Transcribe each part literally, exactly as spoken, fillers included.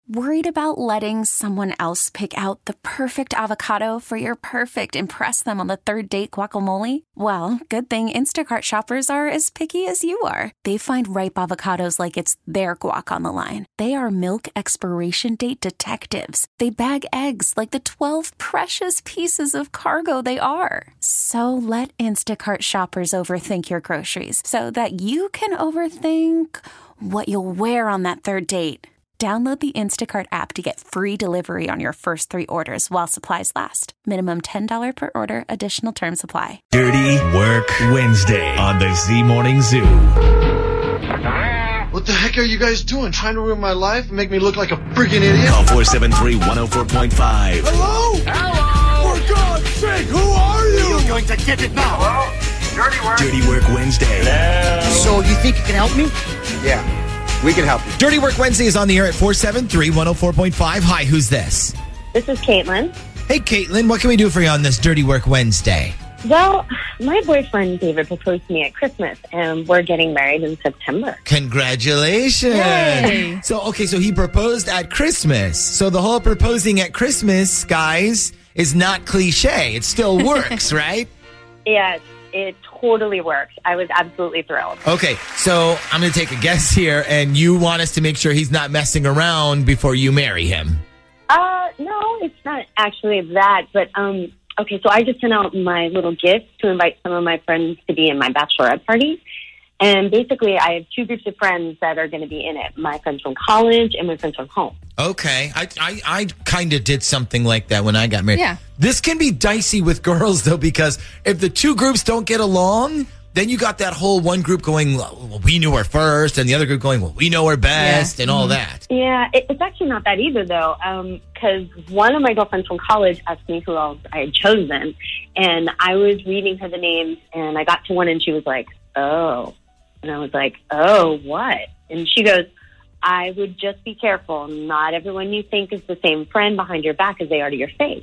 Worried about letting someone else pick out the perfect avocado for your perfect impress them on the third date guacamole? Well, good thing Instacart shoppers are as picky as you are. They find ripe avocados like it's their guac on the line. They are milk expiration date detectives. They bag eggs like the twelve precious pieces of cargo they are. So let Instacart shoppers overthink your groceries so that you can overthink what you'll wear on that third date. Download the Instacart app to get free delivery on your first three orders while supplies last. Minimum ten dollars per order. Additional terms apply. Dirty Work Wednesday on the Z Morning Zoo. What the heck are you guys doing? Trying to ruin my life and make me look like a freaking idiot? Call four seven three, one oh four point five. Hello? Hello? For God's sake, who are you? You're going to get it now. Hello? Dirty Work. Dirty Work Wednesday. Hello? So you think you can help me? Yeah, we can help you. Dirty Work Wednesday is on the air at four seven three, one oh four point five. Hi, who's this? This is Caitlin. Hey, Caitlin, what can we do for you on this Dirty Work Wednesday? Well, my boyfriend David proposed to me at Christmas, and we're getting married in September. Congratulations. Yay. So, okay, so he proposed at Christmas. So the whole proposing at Christmas, guys, is not cliche. It still works, right? Yes, it totally works. I was absolutely thrilled. Okay, so I'm going to take a guess here, and you want us to make sure he's not messing around before you marry him. Uh, no, it's not actually that, but, um, okay, so I just sent out my little gift to invite some of my friends to be in my bachelorette party. And basically, I have two groups of friends that are going to be in it. My friends from college and my friends from home. Okay. I I, I kind of did something like that when I got married. Yeah. This can be dicey with girls, though, because if the two groups don't get along, then you got that whole one group going, well, we knew her first, and the other group going, well, we know her best, yeah. and all that. Yeah, it, it's actually not that either, though, because um, one of my girlfriends from college asked me who else I had chosen, and I was reading her the names, and I got to one, and she was like, oh. And I was like, oh, what? And she goes, I would just be careful. Not everyone you think is the same friend behind your back as they are to your face.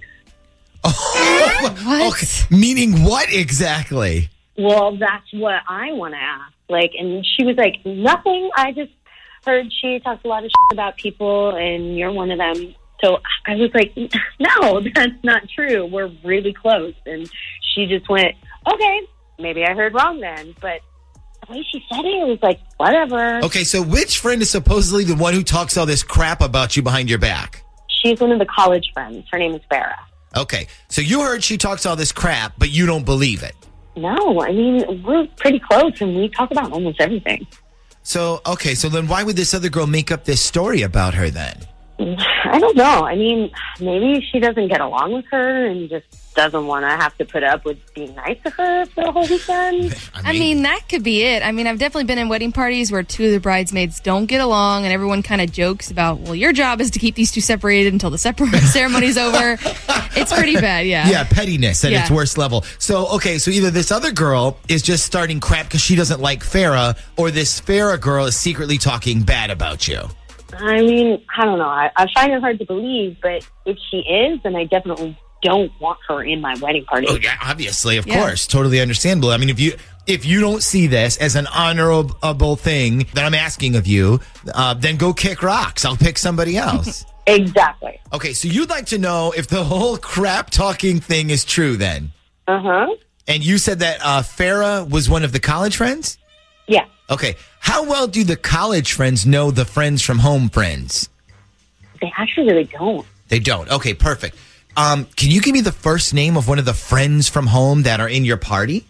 Oh, what? Okay. Meaning what exactly? Well, that's what I want to ask. Like, and she was like, nothing. I just heard she talks a lot of shit about people, and you're one of them. So I was like, no, that's not true. We're really close. And she just went, okay, maybe I heard wrong then. But the way she said it, it was like, whatever. Okay, so which friend is supposedly the one who talks all this crap about you behind your back? She's one of the college friends. Her name is Farrah. Okay, so you heard she talks all this crap, but you don't believe it. No, I mean, we're pretty close, and we talk about almost everything. So, okay, so then why would this other girl make up this story about her then? I don't know. I mean, maybe she doesn't get along with her and just doesn't want to have to put up with being nice to her for the whole weekend. I mean, I mean, that could be it. I mean, I've definitely been in wedding parties where two of the bridesmaids don't get along, and everyone kind of jokes about, well, your job is to keep these two separated until the separ- ceremony's over. It's pretty bad, yeah. Yeah, pettiness at yeah. its worst level. So, okay, so either this other girl is just starting crap because she doesn't like Farrah, or this Farrah girl is secretly talking bad about you. I mean, I don't know. I, I find it hard to believe, but if she is, then I definitely don't want her in my wedding party. Oh, yeah, obviously, of yeah. course. Totally understandable. I mean, if you if you don't see this as an honorable thing that I'm asking of you, uh, then go kick rocks. I'll pick somebody else. Exactly. Okay, so you'd like to know if the whole crap talking thing is true then? Uh-huh. And you said that uh, Farrah was one of the college friends? Yeah. Okay. How well do the college friends know the friends from home friends? They actually really don't. They don't. Okay, perfect. Um, can you give me the first name of one of the friends from home that are in your party?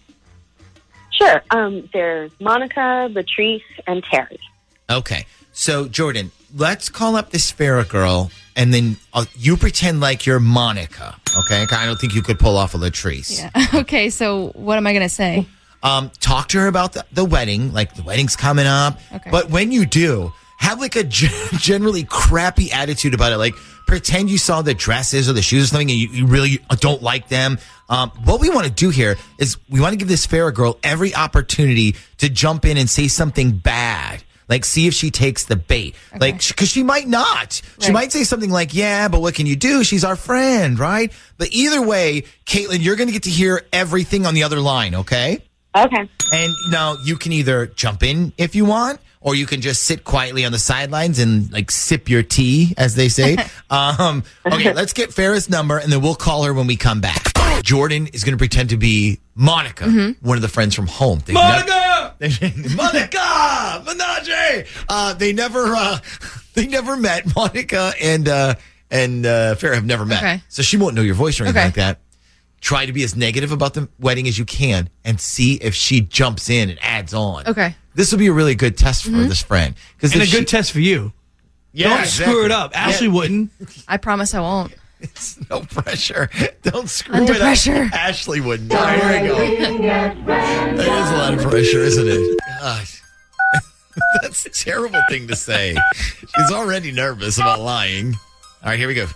Sure. Um, there's Monica, Latrice, and Terry. Okay. So, Jordan, let's call up this Farrah girl, and then uh, you pretend like you're Monica, okay? I don't think you could pull off a Latrice. Yeah. Okay, so what am I going to say? Um, talk to her about the, the wedding, like the wedding's coming up. Okay. But when you do, have like a g- generally crappy attitude about it. Like pretend you saw the dresses or the shoes or something and you, you really don't like them. Um, what we want to do here is we want to give this Farrah girl every opportunity to jump in and say something bad. Like, see if she takes the bait. Okay. Like, because she might not. She right. might say something like, yeah, but what can you do? She's our friend, right? But either way, Caitlin, you're going to get to hear everything on the other line, okay? Okay. And now you can either jump in if you want, or you can just sit quietly on the sidelines and like sip your tea, as they say. um, okay, let's get Farrah's number, and then we'll call her when we come back. Jordan is going to pretend to be Monica, mm-hmm. one of the friends from home. They've Monica! Ne- Monica! Menage! Uh, they never, uh, they never met. Monica and uh, and uh, Farrah have never met, okay. so she won't know your voice or anything okay. like that. Try to be as negative about the wedding as you can, and see if she jumps in and adds on. Okay. This will be a really good test for mm-hmm. this friend, and a she, good test for you. Yeah, Don't exactly. screw it up. Ashley yeah. wouldn't. I promise I won't. It's no pressure. Don't screw Under it pressure. up. Ashley wouldn't. All right, here we go. That is a lot of pressure, isn't it? Gosh. That's a terrible thing to say. She's already nervous about lying. All right, here we go.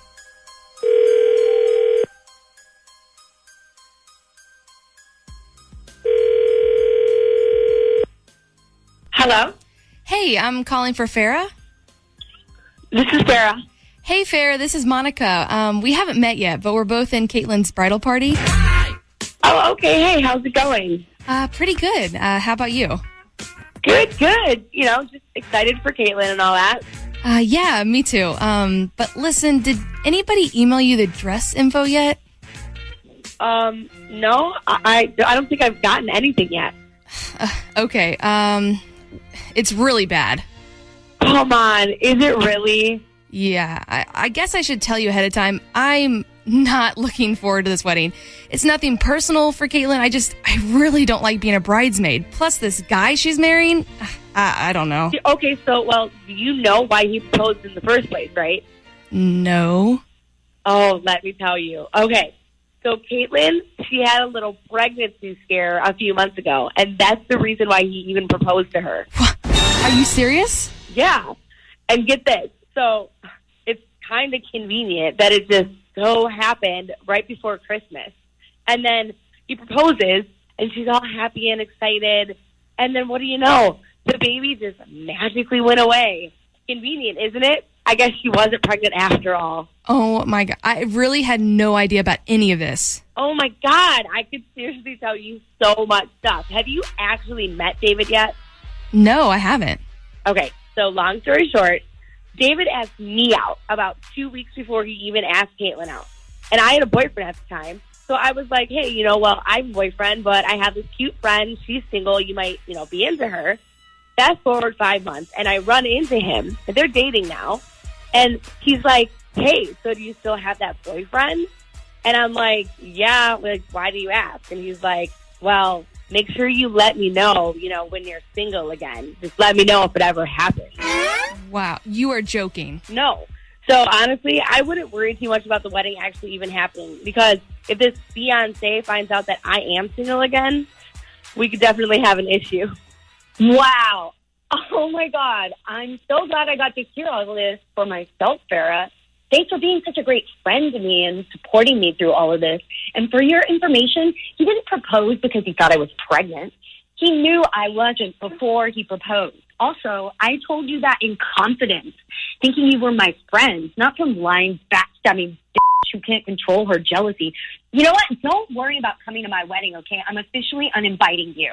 Hello? Hey, I'm calling for Farrah. This is Farrah. Hey, Farrah, this is Monica. Um, we haven't met yet, but we're both in Caitlin's bridal party. Oh, okay. Hey, how's it going? Uh, pretty good. Uh, how about you? Good, good. You know, just excited for Caitlin and all that. Uh, yeah, me too. Um, but listen, did anybody email you the dress info yet? Um, no, I, I don't think I've gotten anything yet. Uh, okay. Um, it's really bad. Come on. Is it really? Yeah, I, I guess I should tell you ahead of time. I'm not looking forward to this wedding. It's nothing personal for Caitlin. I just, I really don't like being a bridesmaid. Plus, this guy she's marrying, I, I don't know. Okay, so, well, you know why he proposed in the first place, right? No. Oh, let me tell you. Okay, so Caitlin, she had a little pregnancy scare a few months ago, and that's the reason why he even proposed to her. Are you serious? Yeah, and get this. So it's kind of convenient that it just so happened right before Christmas. And then he proposes, and she's all happy and excited. And then what do you know? The baby just magically went away. Convenient, isn't it? I guess she wasn't pregnant after all. Oh, my God. I really had no idea about any of this. Oh, my God. I could seriously tell you so much stuff. Have you actually met David yet? No, I haven't. Okay, so long story short, David asked me out about two weeks before he even asked Caitlin out. And I had a boyfriend at the time. So I was like, hey, you know, well, I'm a boyfriend, but I have this cute friend. She's single. You might, you know, be into her. Fast forward five months, and I run into him. And they're dating now. And he's like, hey, so do you still have that boyfriend? And I'm like, yeah, like, why do you ask? And he's like, well, make sure you let me know, you know, when you're single again. Just let me know if it ever happens. Wow, you are joking. No. So honestly, I wouldn't worry too much about the wedding actually even happening, because if this fiancé finds out that I am single again, we could definitely have an issue. Wow. Oh my God. I'm so glad I got to hear all of this for myself, Farrah. Thanks for being such a great friend to me and supporting me through all of this. And for your information, he didn't propose because he thought I was pregnant. He knew I wasn't before he proposed. Also, I told you that in confidence, thinking you were my friend, not some lying, backstabbing bitch who can't control her jealousy. You know what? Don't worry about coming to my wedding, okay? I'm officially uninviting you.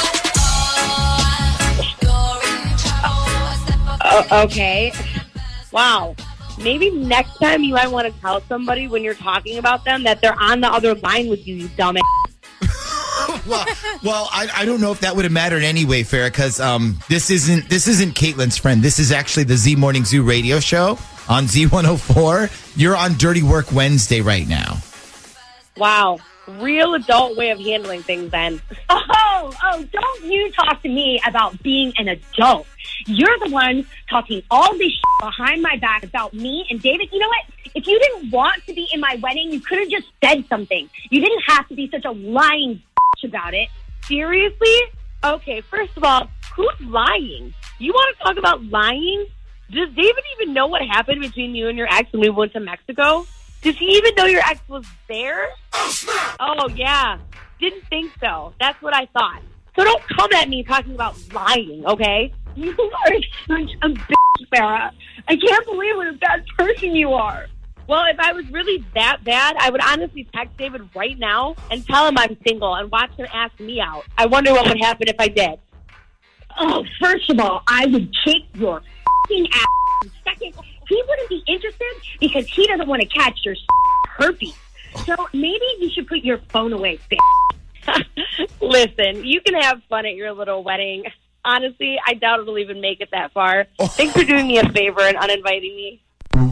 Uh, okay. Wow. Maybe next time you might want to tell somebody when you're talking about them that they're on the other line with you, you dumbass. well, well, I, I don't know if that would have mattered anyway, Farrah, because um, this isn't this isn't Caitlin's friend. This is actually the Z Morning Zoo radio show on Z one oh four. You're on Dirty Work Wednesday right now. Wow. Real adult way of handling things then. Oh, oh, don't you talk to me about being an adult. You're the one talking all this shit behind my back about me and David. You know what? If you didn't want to be in my wedding, you could have just said something. You didn't have to be such a lying bitch about it. Seriously? Okay, first of all, who's lying? You want to talk about lying? Does David even know what happened between you and your ex when we went to Mexico? Does he even know your ex was there? Oh, yeah. Didn't think so. That's what I thought. So don't come at me talking about lying, okay? You are such a bitch, Farrah. I can't believe what a bad person you are. Well, if I was really that bad, I would honestly text David right now and tell him I'm single and watch him ask me out. I wonder what would happen if I did. Oh, first of all, I would kick your f***ing ass. Second, he wouldn't be interested because he doesn't want to catch your herpes. So maybe you should put your phone away, bitch. Listen, you can have fun at your little wedding. Honestly, I doubt it'll even make it that far. Thanks for doing me a favor and uninviting me. Wow.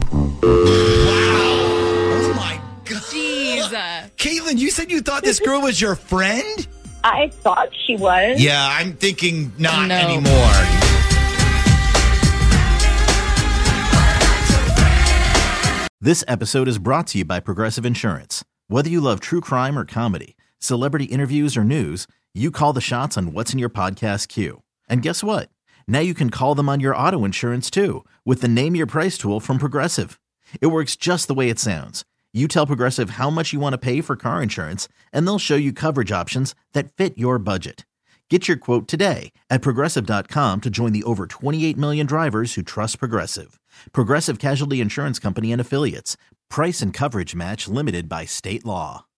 Oh, my God. Jeez. Caitlin, you said you thought this girl was your friend? I thought she was. Yeah, I'm thinking not No. anymore. This episode is brought to you by Progressive Insurance. Whether you love true crime or comedy, celebrity interviews or news, you call the shots on what's in your podcast queue. And guess what? Now you can call them on your auto insurance too with the Name Your Price tool from Progressive. It works just the way it sounds. You tell Progressive how much you want to pay for car insurance, and they'll show you coverage options that fit your budget. Get your quote today at Progressive dot com to join the over twenty-eight million drivers who trust Progressive. Progressive Casualty Insurance Company and Affiliates. Price and coverage match limited by state law.